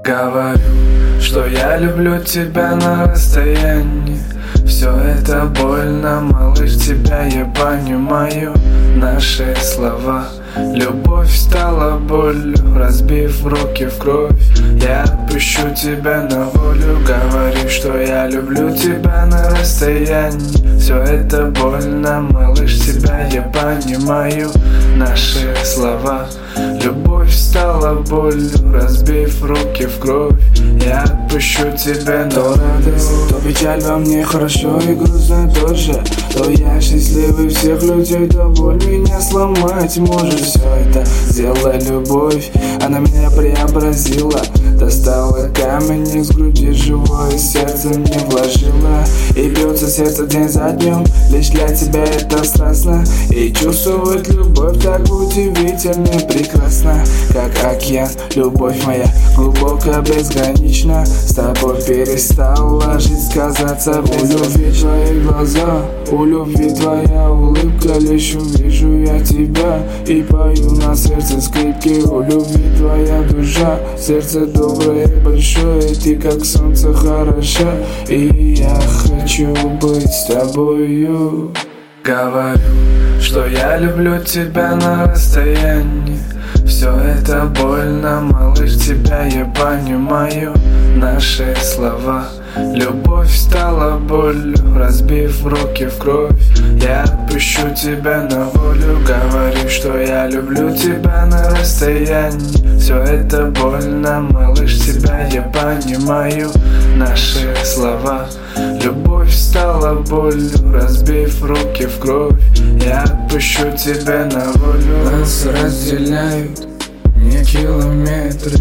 Говорю, что я люблю тебя на расстоянии. Все это больно, малыш, тебя я понимаю. Наши слова, любовь стала болью, разбив руки в кровь. Я отпущу тебя на волю. Говорю, что я люблю тебя на расстоянии. Все это больно, малыш, тебя я понимаю. Наши слова, любовь стала болью, разбив руки в кровь. Я отпущу тебя на радость. То печаль во мне хорошо и грустно тоже. То я счастливый всех людей, то боль меня сломать может. Все это сделала любовь, она меня преобразила. Достала камень из груди, живое сердце мне вложила. И бьется сердце день за днем, лишь для тебя это страстно. И чувствовать любовь так удивительно прекрасно. Как океан, любовь моя глубоко безгранична. С тобой перестала жизнь казаться безграничной. У любви твои глаза, у любви твоя улыбка. Лишь увижу я тебя и пою на сердце скрипки. У любви твоя душа, сердце доброе и большое. Ты как солнце хороша, и я хочу быть с тобою. Говорю, что я люблю тебя на расстоянии. Все это больно, малыш, тебя я понимаю. Наши слова, любовь стала болью, разбив руки в кровь. Я отпущу тебя на волю. Говорю, что я люблю тебя на расстоянии. Все это больно, малыш, тебя я понимаю. Наши слова, любовь стала болью, разбив руки в кровь. Я отпущу тебя на волю. Нас разделяют не километры,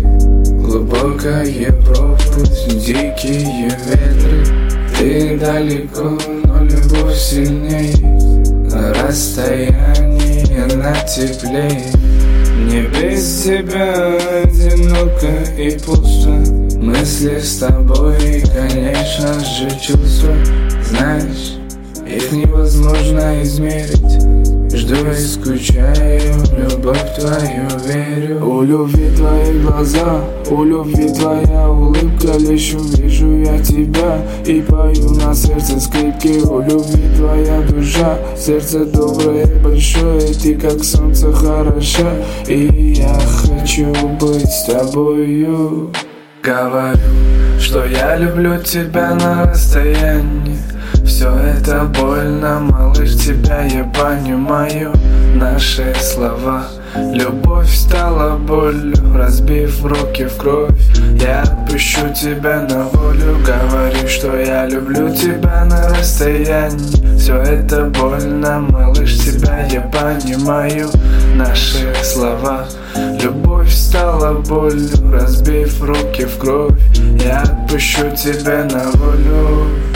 глубокая пропасть, дикие ветры. Ты далеко, но любовь сильнее. На расстоянии она теплее. Мне без тебя одиноко и пусто. Мысли с тобой и, конечно же, чувства. Знаешь, их невозможно измерить. Жду и скучаю, в любовь твою верю. У любви твои глаза, у любви твоя улыбка. Лишь увижу я тебя и пою на сердце скрипки. У любви твоя душа, сердце доброе и большое. Ты как солнце хороша, и я хочу быть с тобою. Говорю, что я люблю тебя на расстоянии. Все это больно, малыш, тебя я понимаю. Наши слова, любовь стала болью, разбив руки в кровь. Я отпущу тебя на волю. Говорю, что я люблю тебя на расстоянии. Все это больно, малыш, тебя я понимаю. Наши слова, любовь стала болью, разбив руки в кровь. Я отпущу тебя на волю.